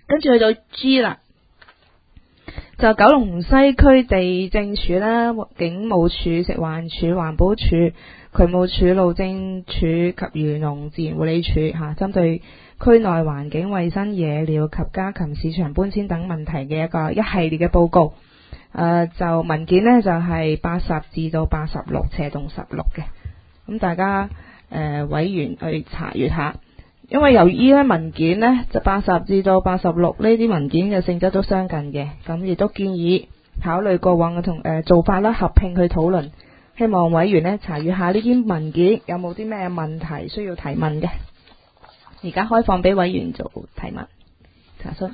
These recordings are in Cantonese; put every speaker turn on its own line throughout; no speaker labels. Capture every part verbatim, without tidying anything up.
跟住去到 G 啦，就九龍西區地政署啦、警務處、食環署、環保署、渠務署、路政署及漁農自然護理署嚇，針對區內環境衛生、野鳥及家禽市場搬遷等問題嘅一個一系列嘅報告。誒、呃、就文件呢，就係八十至到八十六斜棟十六嘅，咁大家誒、呃、委員去查閲下。因為由於咧文件呢，就八十至到八十六呢啲文件嘅性質都相近嘅，咁亦都建議考慮過往嘅同誒做法啦，合併去討論。希望委員呢查閲下呢啲文件有冇啲咩問題需要提問嘅。而家開放俾委員做提問查詢。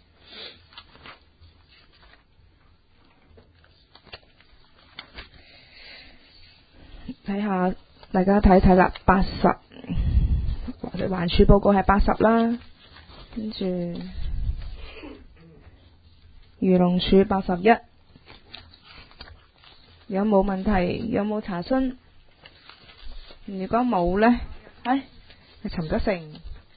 睇下大家睇睇啦，八十。環署報告係八十啦，跟住漁農署八十一，有冇問題？有冇查詢？如果冇呢，係陳德成。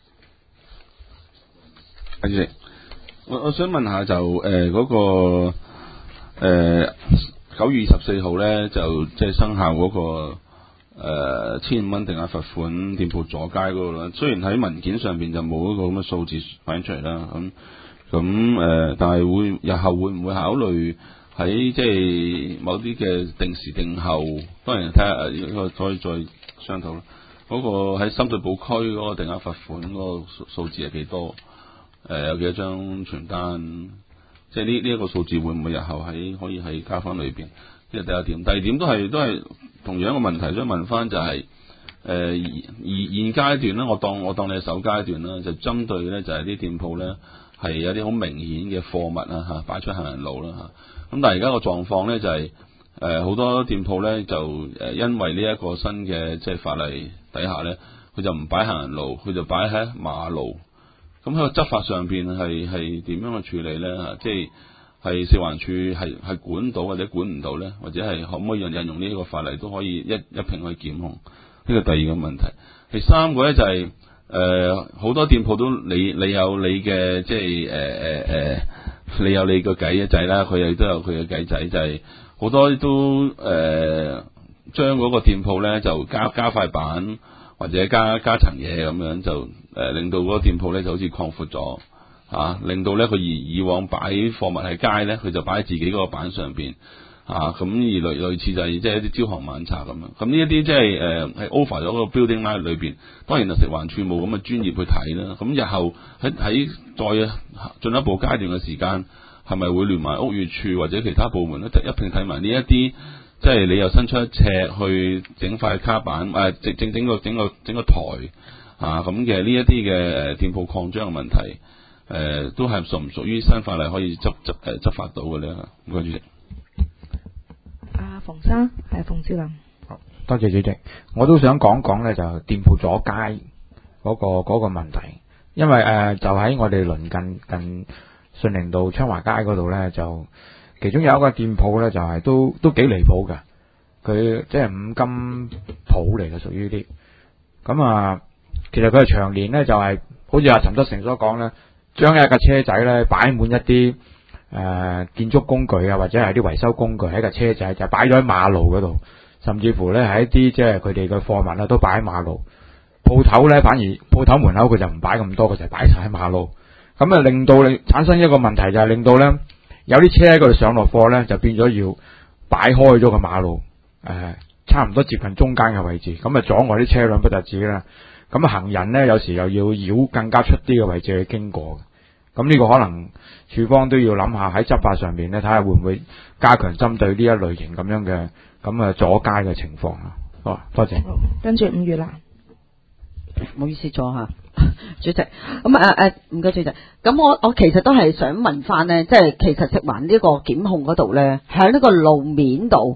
主席，我我想問下就誒嗰、呃那個誒九月二十四號呢，就即係生效嗰、那個。誒千五蚊定額罰款店鋪阻街嗰個啦，雖然喺文件上邊就冇一個咁嘅數字反映出嚟啦，咁咁誒，但係會日後會唔會考慮喺即係某啲嘅定時定候？當然睇下呢個可以再商討啦。嗰、那個喺深水埗區嗰個定額罰款嗰個數數字係幾多？誒、呃、有幾多張傳單？即係呢呢一個數字會唔會日後喺可以喺加翻裏邊？呢個第一點，第二點都係都係同樣嘅問題，想問翻就係、是、誒、呃、而現階段咧，我當我當你係首階段啦，就針對咧就係、是、啲店鋪咧係有啲好明顯嘅貨物啊嚇擺出行人路啦嚇，咁但係而家個狀況咧就係誒好多店鋪咧就誒因為呢一個新嘅即係法例底下咧，佢就唔擺行人路，佢就擺喺馬路，咁喺個執法上邊係係點樣去處理咧嚇？即係係食環署係係管到或者管唔到咧，或者係可唔可以引引用呢一個法例都可以一一併去檢控？呢個第二個問題。第三個咧就係誒好多店鋪都你你有你嘅即係誒誒誒，你有你個計仔啦，佢亦都有佢嘅計仔，就係、是、好多都誒、呃、將嗰個店鋪咧就加加塊板或者加加層嘢咁樣就誒、呃、令到嗰個店鋪咧就好似擴闊咗。啊，令到咧佢以以往擺貨物喺街咧，佢就擺喺自己嗰個板上邊啊，咁而類類似就係即係一啲朝行晚查咁樣。咁呢一啲即係誒係 over 咗個 building line 裏邊，當然就食環署冇咁嘅專業去睇啦。咁日後喺喺再進一步階段嘅時間，係咪會聯埋屋宇署或者其他部門咧，就一併睇埋呢一啲，即係你又伸出一尺去整塊卡板，誒整整整個整個整個台啊咁嘅呢一啲嘅誒店鋪擴張嘅問題。誒、呃，都係屬唔屬於新法例可以執執誒執法到嘅咧？唔該主席。
阿馮生係馮志林。
好，多謝主席。我都想講講咧，就店鋪阻街嗰、那個嗰、那個問題，因為誒、呃、就喺我哋鄰近近順寧道昌華街嗰度咧，就其中有一個店鋪咧，就係、是、都都幾離譜嘅，佢即係五金鋪嚟嘅，屬於啲咁啊。其實佢係長年咧，就係、是、好似阿陳德成所講咧。將一架車仔咧擺滿一啲誒、呃、建築工具啊，或者係啲維修工具喺架車仔，就擺咗喺馬路嗰度，甚至乎咧係一啲即係佢哋嘅貨物咧都擺喺馬路。鋪頭咧反而鋪頭門口佢就唔擺咁多，佢就擺晒喺馬路。咁啊令到你產生一個問題，就係令到咧有啲車喺嗰度上落貨咧，就變咗要擺開咗個馬路，誒、呃、差唔多接近中間嘅位置，咁啊阻礙啲車輛不特止啦。咁行人咧，有時又要繞更加出啲嘅位置去經過。咁呢個可能處方都要諗下喺執法上面咧，睇下會唔會加強針對呢一類型咁樣嘅咁啊阻街嘅情況啊。好，多謝。
好，跟住五月啦。
唔好意思咗吓，主席。咁啊誒，唔該主席。咁我我其實都係想問翻咧，即係其實食環呢個檢控嗰度咧，喺呢個路面度，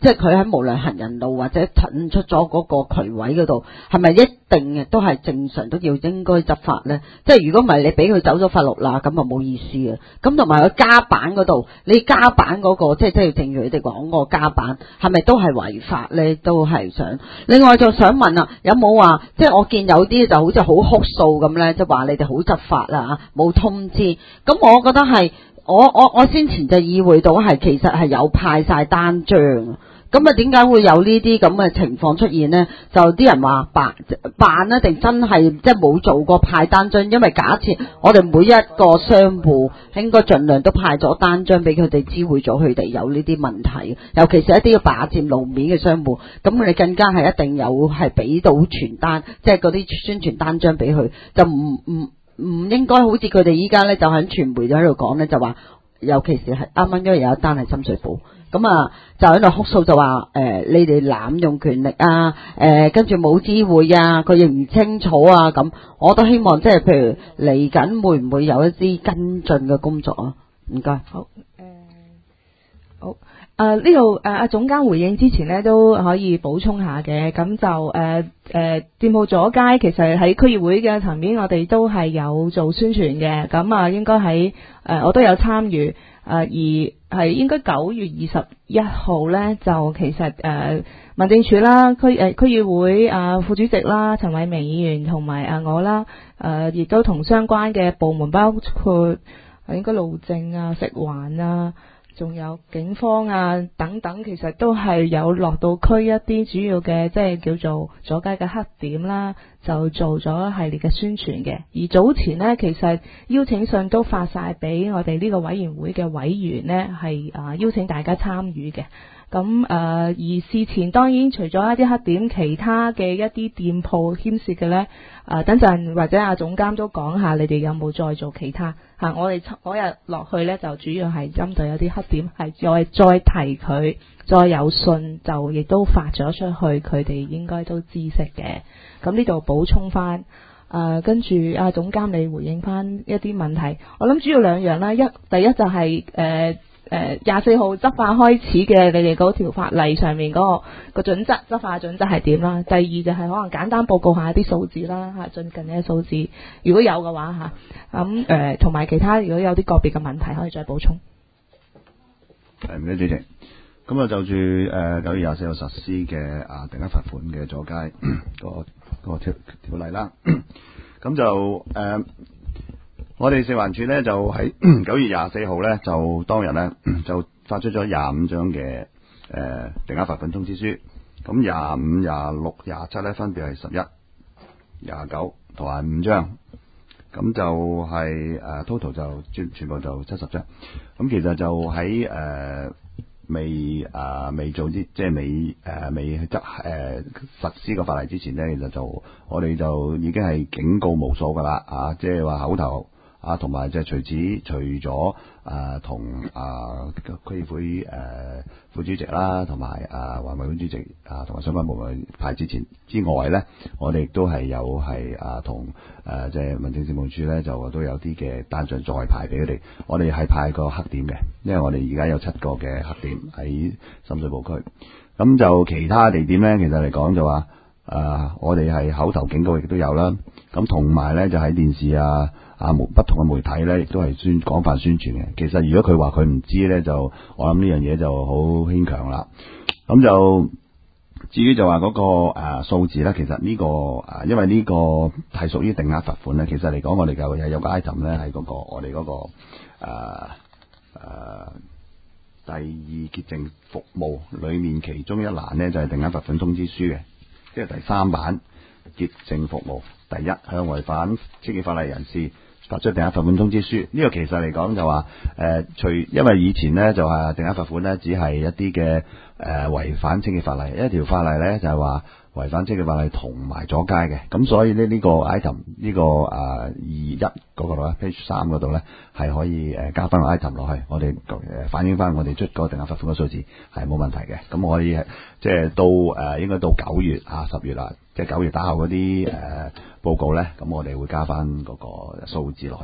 即係佢喺無論行人路或者褪出咗嗰個渠位嗰度，係咪一定嘅都係正常都要應該執法咧？即係如果唔係你俾佢走咗法律啦，咁啊冇意思啊！咁同埋佢加板嗰度，你加板嗰、嗰個即係即係正如佢哋講嗰個加板，係咪都係違法咧？都係想。另外就想問啊，有冇話即係我見有啲就好似好哭訴咁咧，即係話你哋好執法啦，冇通知。咁我覺得係。我我我先前就意會到係其實係有派晒單張，咁啊點解會有呢啲咁嘅情況出現呢？就啲人話扮扮一定真係即係冇做過派單張，因為假設我哋每一個商戶應該盡量都派咗單張俾佢哋知會咗佢哋有呢啲問題，尤其是一啲霸佔路面嘅商戶，咁佢哋更加係一定有係俾到傳單，即係嗰啲宣傳單張俾佢，就唔唔。唔應該好似佢哋依家咧就喺傳媒就喺度講咧，就話尤其是係啱啱因為有一單係深水埗，咁啊就喺度哭訴就話誒、呃、你哋濫用權力啊，誒跟住冇知會啊，佢認唔清楚啊，咁我都希望即係譬如嚟緊會唔會有一啲跟進嘅工作啊？唔該。
好誒，好。誒呢度誒阿總監回應之前咧都可以補充下嘅，咁就誒誒、呃呃、店鋪阻街其實喺區議會嘅層面，我哋都係有做宣傳嘅，咁啊應該喺誒我都有參與，誒、呃、而係應該九月二十一號咧，就其實誒、呃、民政處啦、區誒、呃、區議會啊、呃、副主席啦、陳偉明議員同埋啊我啦，誒、呃、亦都同相關嘅部門包括應該路政啊、食環啊。仲有警方啊等等，其實都係有落到區一啲主要嘅，即係叫做阻街嘅黑點啦，就做咗一系列嘅宣傳嘅。而早前呢，其實邀請信都發晒俾我哋呢個委員會嘅委員呢，係啊邀請大家參與嘅。咁誒、呃，而事前當然除咗一啲黑點，其他嘅一啲店鋪牽涉嘅呢，誒、呃、等陣或者阿總監都講下，你哋有冇再做其他嚇、啊？我哋嗰日落去呢，就主要係針對有啲黑點，係再再提佢，再有信就亦都發咗出去，佢哋應該都知悉嘅。咁呢度補充翻，誒、呃、跟住阿總監你回應翻一啲問題，我諗主要兩樣啦，一第一就係、是、誒。呃誒廿四號執法開始嘅，你哋嗰條法例上面嗰、那個個準則執法準則係點啦？第二就係可能簡單報告下一啲數字啦嚇，最近嘅數字，如果有嘅話嚇，咁誒同埋其他如果有啲個別嘅問題可以再補充。
係唔該，主席。咁啊就住誒九月廿四號實施嘅啊定額罰款嘅阻街個個條條例啦，咁就誒。呃我哋食環署咧就喺九月廿四號咧就當日咧就發出咗廿五張嘅誒定額罰款通知書，咁廿五、廿六、廿七咧分別係十一、廿九同埋五張，咁就係、是、誒、呃、total 就全全部就七十張，咁其實就喺誒、呃、未誒、呃、未做啲即係未誒、呃、未執誒、呃、實施個法例之前咧，其實就我哋就已經係警告無數噶啦啊，即係話口頭。啊，同埋即係除此除咗誒同啊區議會誒副主席啦，同埋啊環委會主席啊，同埋相關部門派之前之外咧，我哋亦都係有係啊同誒即係民政事務處咧，就都有啲嘅單張再派俾佢哋。我哋係派個黑點嘅，因為我哋而家有七個嘅黑點喺深水埗區。咁就其他地點咧，其實嚟講就話誒、啊，我哋係口頭警告亦都有啦。咁同埋咧，就喺電視啊。啊，不同嘅媒體咧，亦都係宣廣泛宣傳嘅。其實如果佢話佢唔知咧，就我諗呢樣嘢就好牽強啦。咁就至於就話嗰、那個誒、啊、數字咧，其實呢、這個誒、啊，因為呢個係屬於定額罰款咧，其實嚟講我哋就有個 item 咧，係嗰個我哋嗰、那個誒誒、啊啊、第二潔淨服務裏面其中一欄咧，就係、是、定額罰款通知書嘅，即係第三版潔淨服務，第一向違反清潔法例人士發出定額罰款通知書，呢、這個其實嚟講就話誒、呃，除因為以前呢，就係定額罰款呢，只係一啲嘅誒違反清潔法例，一條法例呢，就係話違反清潔法例同埋阻街嘅，咁所以呢呢個 item 呢、這個誒二一嗰個度咧 page 三嗰度呢，係可以誒加翻個 item 落去，我哋誒反映翻我哋出個定額罰款嘅數字係冇問題嘅，咁我可以即係到誒、呃、應該到九月啊十月啦，即係九月打後嗰啲誒報告咧，咁我哋會加翻嗰個數字落去咯。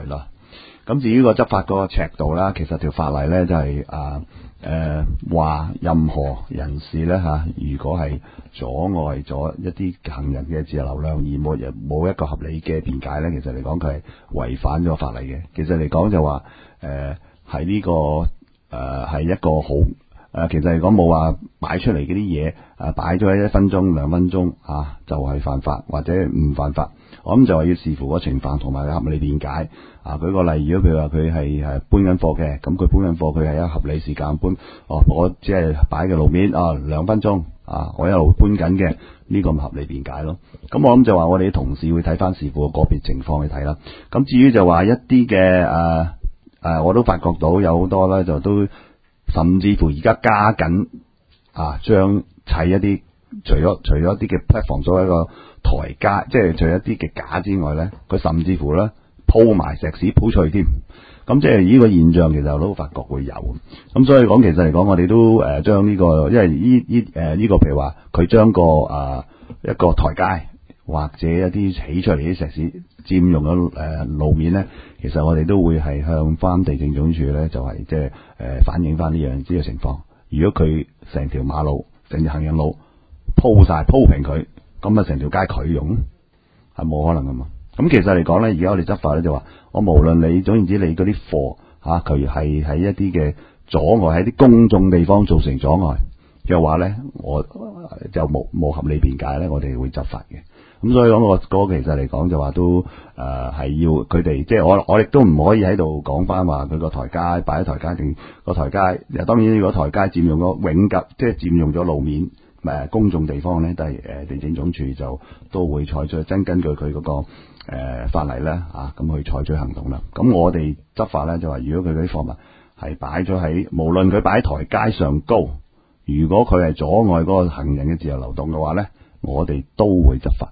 咁至於個執法嗰個尺度啦，其實條法例咧就係啊誒話任何人士咧嚇，如果係阻礙咗一啲行人嘅自由流量而冇冇一個合理嘅辯解咧，其實嚟講佢係違反咗法例嘅。其實嚟講就話誒係呢個誒係、呃、一個好誒、呃，其實嚟講冇話擺出嚟嗰啲嘢誒擺咗喺一分鐘兩分鐘嚇、啊、就係、是、犯法或者唔犯法。我諗就係要視乎嗰情況同埋合理辯解。啊，舉個例，如果譬如話佢係誒搬緊貨嘅，咁佢搬緊貨，佢係有合理時間搬。哦，我只係擺嘅路面啊兩分鐘啊，我一路搬緊嘅，呢個咪合理辯解咯。咁我諗就話我哋啲同事會睇翻視乎個個別情況去睇啦。咁至於就話一啲嘅誒誒，我都發覺到有好多咧，就都甚至乎而家加緊啊，將砌一啲除咗除咗一啲嘅 platform 作為一個台階，即係除咗一啲嘅架之外咧，佢甚至乎咧鋪埋石屎鋪脆添。咁即係呢個現象其實我都發覺會有。咁所以講其實嚟講，我哋都誒將呢個，因為呢呢誒呢個譬如話佢將個誒、呃、一個台階或者一啲起出嚟啲石屎佔用咗誒路面咧，其實我哋都會係向翻地政總署咧，就係即係誒反映翻呢樣呢個情況。如果佢成條馬路、成條行人路鋪晒鋪平佢，咁啊成條街佢用係冇可能噶嘛。咁其實嚟講咧，而家我哋執法咧就話，我無論你總言之你嗰啲貨嚇，佢係喺一啲嘅阻礙喺啲公眾地方造成阻礙嘅話咧，我就冇冇合理辯解咧，我哋會執法嘅。咁所以講個嗰個其實嚟講就話都誒係、呃、要佢哋，即係我我亦都唔可以喺度講翻話佢個台階擺喺台階定個台階。當然如果台階佔用咗永久，即係佔用咗路面誒、呃、公眾地方咧，都係誒地政總署就都會採取真根據佢嗰、嗰個。誒、呃、法例咧啊，咁去採取行動啦。咁我哋執法咧就話，如果佢嗰啲貨物係擺咗喺，無論佢擺喺台階上高，如果佢係阻礙嗰個行人嘅自由流動嘅話咧，我哋都會執法。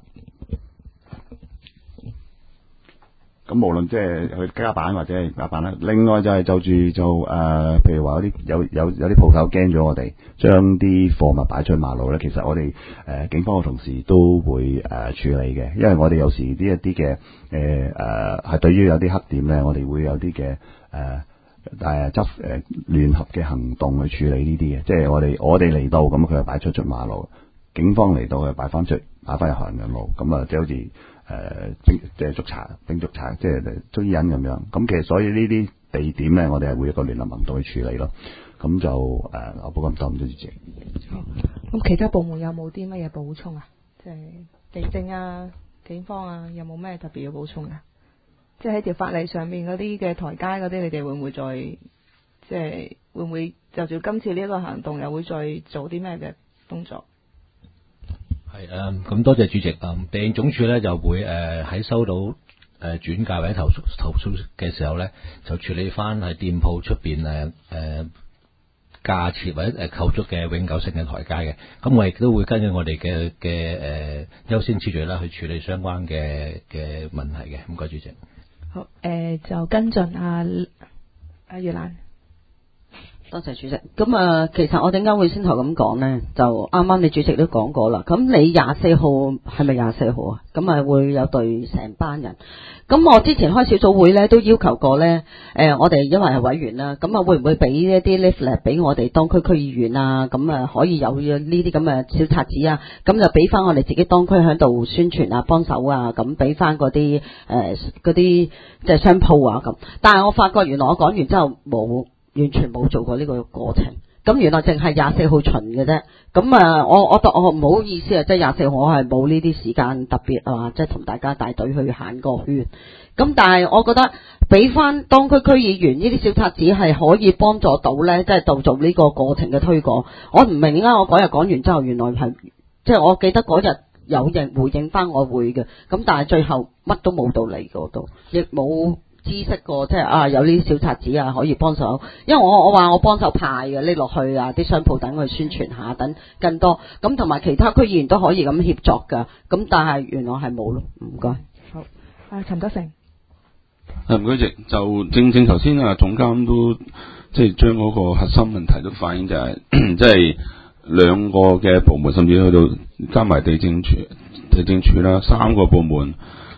咁無論即係去加板或者係加板啦。另外就係就住就誒、呃，譬如話有啲有有有啲鋪頭驚咗我哋將啲貨物擺出去馬路咧，其實我哋誒、呃、警方嘅同事都會誒、呃、處理嘅，因為我哋有時呢一啲嘅誒誒係對於有啲黑點咧，我哋會有啲嘅誒誒執誒聯合嘅行動去處理呢啲嘅，即係我哋我哋嚟到咁佢就擺出出馬路，警方嚟到佢擺翻出擺翻入行人路，咁啊即係好似。誒、呃，即係捉查，並捉查，即係追人咁樣。咁其實所以呢啲地點咧，我哋係會有一個聯合行動去處理咯。咁就誒、呃，我不過唔多唔多謝。
好，咁其他部門有冇啲乜嘢補充啊？即係地政啊、警方啊，有冇咩特別要補充啊？即係喺條法例上面嗰啲嘅台階嗰啲，你哋會唔會再即係會唔會就住今次呢一個行動，又會再做啲咩嘅動作？
係誒，咁多謝主席。誒，地政總署咧就會誒喺收到誒轉介或者投訴投訴嘅時候咧，就處理翻喺店鋪出邊誒誒架設或者誒構築嘅永久性嘅台階嘅。咁我亦都會根據我哋嘅嘅誒優先次序啦，去處理相關嘅嘅問題嘅。唔該，主席。
好，誒、呃、就跟進阿阿月蘭。
多謝主席。咁啊，其實我點解會先頭咁講呢？就啱啱你主席都講過啦。咁你廿四號係咪廿四號啊？咁啊會有隊成班人。咁我之前開小組會呢，都要求過呢。誒、呃，我哋因為係委員啦，咁啊會唔會俾一啲 leaflet 俾我哋當區區議員啊？咁啊可以有呢啲咁嘅小冊子啊？咁就俾翻我哋自己當區喺度宣傳啊，幫手啊，咁俾翻嗰啲誒嗰啲即係商鋪啊咁。但係我發覺原來我講完之後冇。完全冇做過呢個過程，咁原來淨係廿四號巡嘅啫。咁啊，我我我唔好意思啊，即係廿四號我係冇呢啲時間特別啊，即係同大家帶隊去行個圈。咁但係我覺得俾翻當區區議員呢啲小冊子係可以幫助到呢，即係到做呢個過程嘅推廣。我唔明啊，我嗰日講完之後，原來係即係我記得嗰日有人回應翻我會嘅，咁但係最後乜都冇到嚟嗰度，亦冇。知識過即係啊，有呢啲小冊子啊，可以幫手。因為我我話我幫手派嘅拎落去啊，啲商鋪等佢宣傳下，等更多咁，同埋其他區議員都可以咁協作噶。咁但係原來係冇咯，唔該。
好，啊陳德成。
係唔該，直就正正頭先啊，總監都即係將嗰個核心問題都反映就係、是，即係兩個嘅部門，甚至去到加埋地政處、地政處啦，三個部門。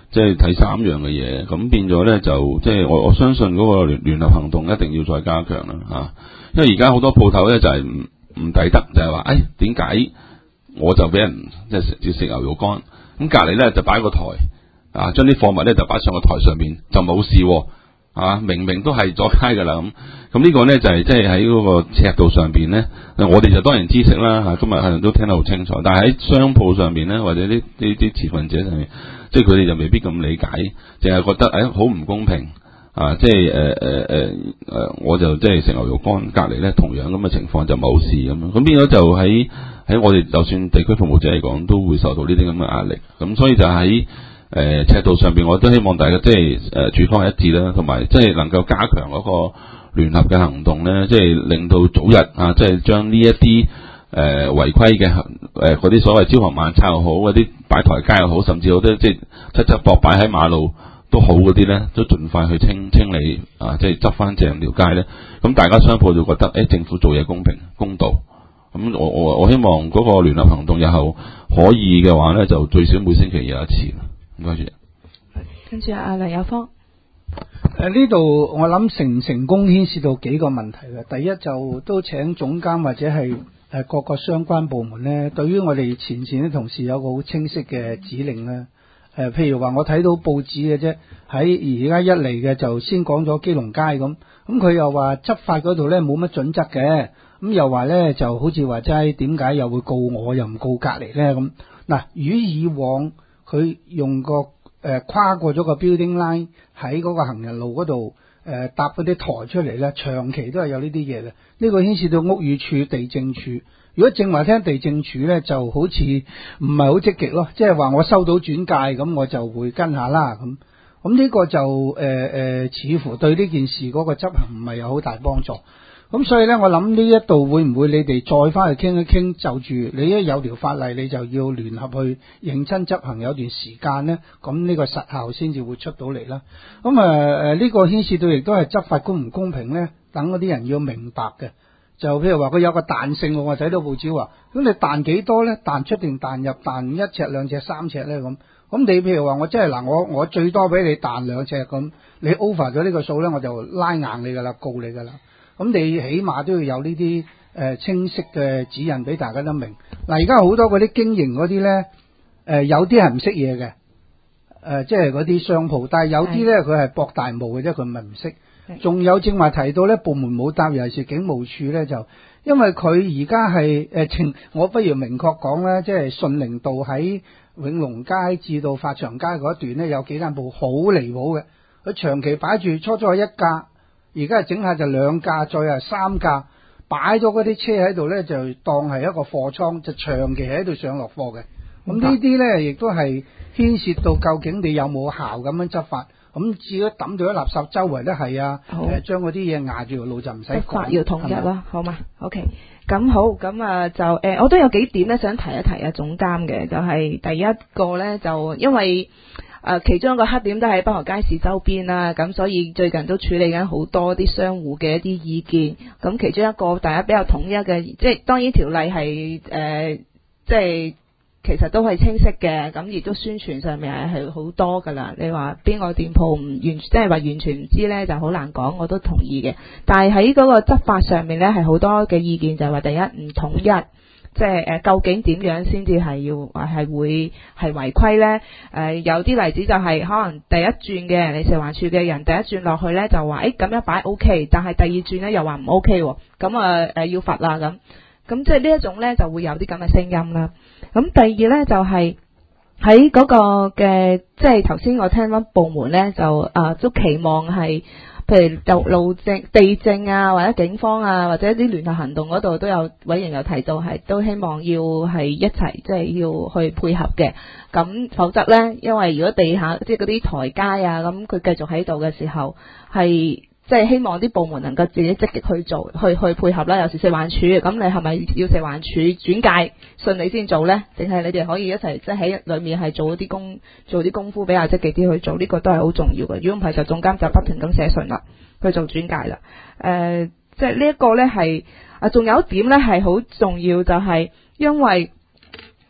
即係睇三樣嘅嘢，咁變咗咧就即係我我相信嗰個聯聯合行動一定要再加強啦嚇，因為而家好多鋪頭咧就係唔唔抵得，就係話誒點解我就俾人即係食食牛肉乾，咁隔離咧就擺個台啊，將啲貨物咧就擺上個台上面就冇事喎。啊，明明都係阻街㗎啦咁，咁呢個咧就係即係喺嗰個尺度上邊咧，我哋就當然知識啦嚇，今日可能都聽得好清楚，但係喺商鋪上邊咧，或者啲啲啲持份者上面，即係佢哋就未必咁理解，淨係覺得誒好唔公平啊！即係誒誒誒誒，我就即係食牛肉乾，隔離咧同樣咁嘅情況就冇事咁樣，咁變咗就喺喺我哋就算地區服務者嚟講，都會受到呢啲咁嘅壓力，咁所以就喺誒、呃、尺度上邊，我都希望大家即係誒主方一致啦，同埋即係能夠加強嗰個聯合嘅行動咧，即係令到早日啊，即係將呢一啲誒違規嘅誒嗰啲所謂招行晚餐又好，嗰啲擺台階又好，甚至好多即係七七博擺喺馬路都好嗰啲咧，都盡快去清清理啊，即係執翻正條街咧。咁大家商鋪就覺得誒、欸、政府做嘢公平公道。咁我我我希望嗰個聯合行動日後可以嘅話咧，就最少每星期有一次。唔該住。
跟住阿梁有芳。
誒呢度我諗成唔成功牽涉到幾個問題嘅。第一就都請總監或者係誒各個相關部門咧，對於我哋前線啲同事有個好清晰嘅指令咧。誒、呃、譬如話我睇到報紙嘅啫，喺而家一嚟嘅就先講咗基隆街咁，咁佢又話執法嗰度咧冇乜準則嘅，咁又話咧就好似話齋點解又會告我又唔告隔離咧咁。嗱，如果以往佢用個誒、呃、跨過咗個 building line 喺嗰個行人路嗰度誒搭嗰啲台出嚟咧，長期都係有呢啲嘢嘅。呢、這個牽涉到屋宇署、地政署。如果正話聽地政署咧，就好似唔係好積極咯，即係話我收到轉介咁，我就會跟下啦咁。咁呢個就誒誒、呃，似乎對呢件事嗰個執行唔係有好大幫助。咁所以咧，我諗呢一度會唔會你哋再翻去傾一傾，就住你一有條法例，你就要聯合去認真執行，有段時間咧，咁呢個實效先至會出到嚟啦。咁誒誒，呢、呃這個牽涉到亦都係執法公唔公平咧，等嗰啲人要明白嘅。就譬如話佢有個彈性，我睇到報紙話，咁你彈幾多咧？彈出定彈入？彈一尺、兩尺、三尺咧咁。咁你譬如話我真係嗱，我我最多俾你彈兩尺咁，你 over 咗呢個數咧，我就拉硬你噶啦，告你噶啦。咁你起碼都要有呢啲誒清晰嘅指引俾大家都明。嗱，而家好多嗰啲經營嗰啲咧，誒有啲係唔識嘢嘅，誒即係嗰啲商鋪，但係有啲咧佢係博大霧嘅啫，佢唔係唔識。仲有正話提到咧，部門冇答，尤其是警務處咧，就因為佢而家係誒情，我不如明確講咧，即係順寧道喺永隆街至到發祥街嗰一段咧，有幾間鋪好離譜嘅，佢長期擺住，初初係一架。而家整下就兩架，再係三架，擺咗嗰啲車喺度咧，就當係一個貨倉，就長期喺度上落貨嘅。咁呢啲咧，亦都係牽涉到究竟你有冇效咁樣執法。咁至於抌到啲垃圾周圍都係啊，誒將嗰啲嘢壓住條路就唔使講。
執法要統一啦，好嘛 ？OK， 咁好，咁啊就誒、呃，我都有幾點咧想提一提啊總監嘅，就係、是、第一個咧就因為。誒、呃，其中一個黑點都喺北河街市周邊啦，咁所以最近都處理緊好多啲商戶嘅一啲意見。咁其中一個大家比較統一嘅，即係當然條例係誒、呃，即係其實都係清晰嘅，咁亦都宣傳上面係係好多噶啦。你話邊個店鋪唔完，即係話完全唔知呢，就好難講。我都同意嘅，但係喺嗰個執法上面呢，係好多嘅意見，就係話第一唔統一。即係誒，究竟點樣先至係要話係會係違規咧？誒、呃，有啲例子就係、是、可能第一轉嘅你食環署嘅人第一轉落去咧就話誒咁樣擺 O K， 但係第二轉咧又話唔 O K， 咁啊誒要罰啦咁。咁即係呢一種咧就會有啲咁嘅聲音啦。咁第二咧就係喺嗰個嘅，即係頭先我聽翻部門咧就誒、呃、都期望係。譬如就路政、地政啊，或者警方啊，或者啲聯合行動嗰度都有委員有提到，係都希望要係一齊，即係要去配合嘅。咁否則呢，因為如果地下即係嗰啲台階啊，咁佢繼續喺度嘅時候，係即係希望啲部門能夠自己積極去做，去去配合啦。有時食環署，咁你係咪要食環署轉介順你先做呢？定係你哋可以一齊即係喺裏面係做啲工做啲功夫比較積極啲去做？呢、這個都係好重要嘅。如果唔係，就總監就不停咁寫信啦，去做轉介啦。誒、呃，即係呢一個呢係啊，仲有一點呢係好重要，就係、是、因為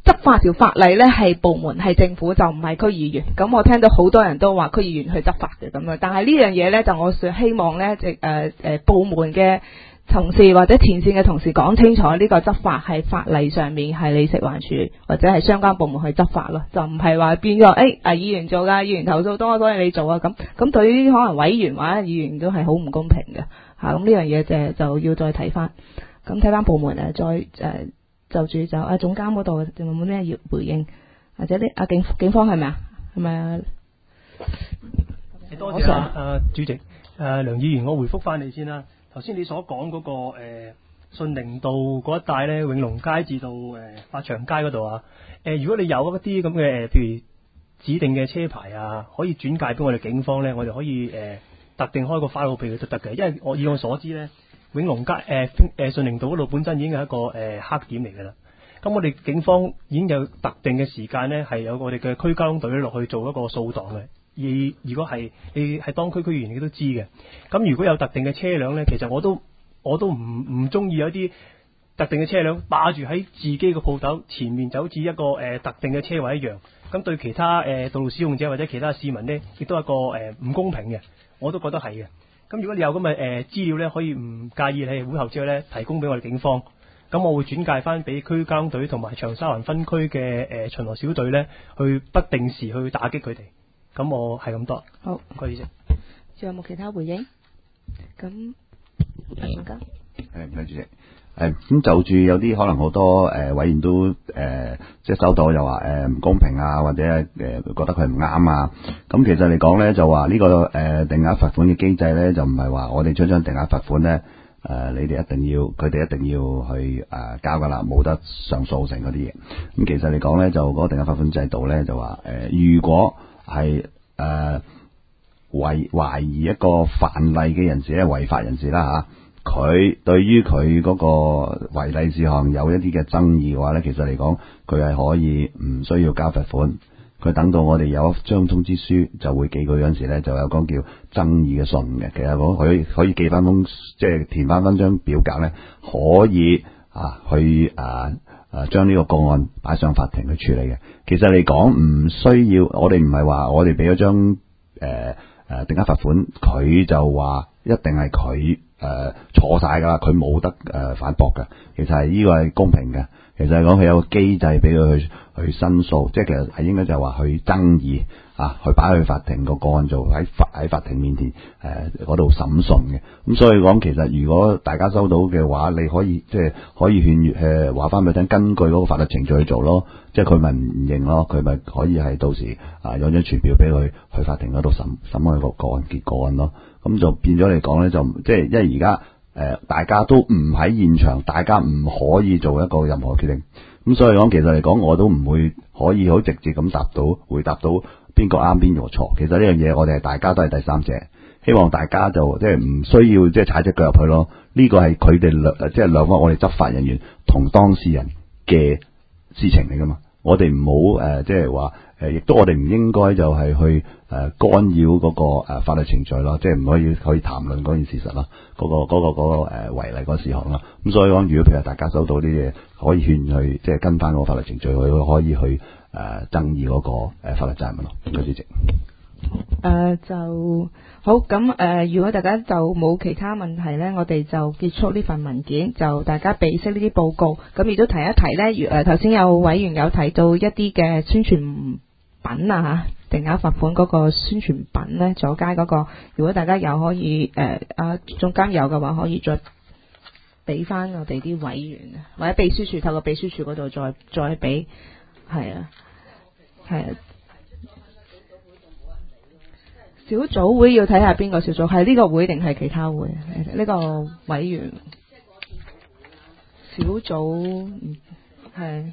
執法條法例咧係部門係政府，就唔係區議員。咁我聽到好多人都話區議員去執法嘅咁樣，但係呢樣嘢咧就我希望咧，即誒誒部門嘅同事或者前線嘅同事講清楚，呢個執法係法例上面係你食環署或者係相關部門去執法咯，就唔係話變咗誒啊議員做㗎，議員投訴多，所以你做啊咁。咁對於可能委員或者議員都係好唔公平嘅嚇。咁呢樣嘢就就要再睇翻。咁睇翻部門誒，再誒。呃就住就啊總監嗰度仲有冇咩要回應，或者啲啊警警方係咪啊？係咪啊？
多謝啊，啊主席，誒、啊、梁議員，我回覆翻你先啦。頭先你所講嗰、那個誒、呃、順寧道嗰一帶咧，永隆街至到誒發祥街嗰度啊，誒、呃、如果你有一啲咁嘅誒，譬如指定嘅車牌啊，可以轉介俾我哋警方咧，我哋可以誒、呃、特定開個花號俾佢都得嘅，因為我以我所知咧。永隆街誒誒順寧道嗰度本身已經係一個誒、呃、黑點嚟㗎啦。咁我哋警方已經有特定嘅時間咧，係有我哋嘅區交通隊落去做一個掃檔嘅。而如果係你係當區區議員，你都知嘅。咁如果有特定嘅車輛咧，其實我都我都唔唔中意有啲特定嘅車輛霸住喺自己嘅鋪頭前面，就好似一個誒、呃、特定嘅車位一樣。咁對其他誒、呃、道路使用者或者其他市民咧，亦都係一個誒唔、呃、公平嘅。我都覺得係嘅。咁如果你有咁嘅誒資料咧，可以唔介意喺會後之後咧提供俾我哋警方，咁我會轉介翻俾區交通隊同埋長沙灣分區嘅誒巡邏小隊咧，去不定時去打擊佢哋。咁我係咁多。好，唔該主席。
仲有冇其他回應？咁阿總監。
誒唔該主席。誒咁就住有啲可能好多誒、呃、委員都誒、呃、即係收到又話誒唔公平啊，或者誒、呃、覺得佢唔啱啊。咁其實嚟講咧就話呢、這個誒、呃、定額罰款嘅機制咧，就唔係話我哋出張定額罰款咧誒、呃、你哋一定要佢哋一定要去誒、呃、交噶啦，冇得上訴成嗰啲嘢。咁其實嚟講咧就嗰個定額罰款制度咧就話誒、呃、如果係誒懷懷疑一個犯例嘅人士咧，違法人士啦嚇。佢對於佢嗰個違例事項有一啲嘅爭議嘅話咧，其實嚟講佢係可以唔需要交罰款，佢等到我哋有一張通知書就會寄佢嗰陣時咧，就有講叫爭議嘅信嘅。其實講佢可以寄翻封，即係填翻翻張表格咧，可以啊去啊啊將呢個個案擺上法庭去處理嘅。其實嚟講唔需要，我哋唔係話我哋俾咗張誒誒定額罰款，佢就話一定係佢。誒、呃、錯晒㗎啦，佢冇得誒、呃、反駁嘅。其實係呢個係公平嘅。其實係講佢有個機制俾佢去去申訴，即係其實係應該就係話去爭議啊，去擺去法庭個個案做喺法喺法庭面前誒嗰度審訊嘅。咁所以講其實如果大家收到嘅話，你可以即係可以勸誒話翻俾佢聽，根據嗰個法律程序去做咯。即係佢咪唔認咯，佢咪可以係到時啊有張傳票俾佢去法庭嗰度審審佢個個案結個案咯。咁就變咗嚟講咧，就即係因為而家誒大家都唔喺現場，大家唔可以做一個任何決定。咁所以講，其實嚟講，我都唔會可以好直接咁答到回答到邊個啱邊個錯。其實呢樣嘢我哋係大家都係第三者，希望大家就即係唔需要即係踩隻腳入去咯。呢個係佢哋兩即係兩方我哋執法人員同當事人嘅事情嚟噶嘛。我哋唔好誒即係話誒，亦都我哋唔應該就係去誒、呃、干擾嗰個誒法律程序咯，即係唔可以可以談論嗰件事實咯，嗰、嗰個嗰、嗰個嗰、嗰個誒違例嗰個事項咯。咁所以講，如果譬如大家收到啲嘢，可以勸去即係跟翻嗰個法律程序，佢可以去誒、呃、爭議嗰個誒法律責任咯。多謝主席。
誒、呃、就好咁誒、呃，如果大家就冇其他問題呢，我哋就結束呢份文件，就大家備悉呢啲報告。咁亦都提一提呢，如誒頭先有委員有提到一啲嘅宣傳品啊嚇，定額罰款嗰個宣傳品呢，阻街嗰個，如果大家有可以誒啊總監有嘅話，可以再俾翻我哋啲委員，或者秘書處透過秘書處嗰度再再俾，係啊係啊。小組會要睇下邊個小組，係呢個會定係其他會？呢個委員小組係，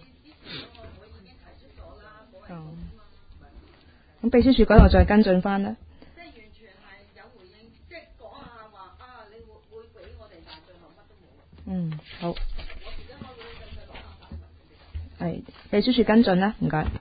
嗯，咁秘書處嗰度再跟進翻咧。即係完全係有回應，即係講下話啊，你會會俾我哋，但係最後乜都冇。嗯，好。係秘書處跟進啦，唔該。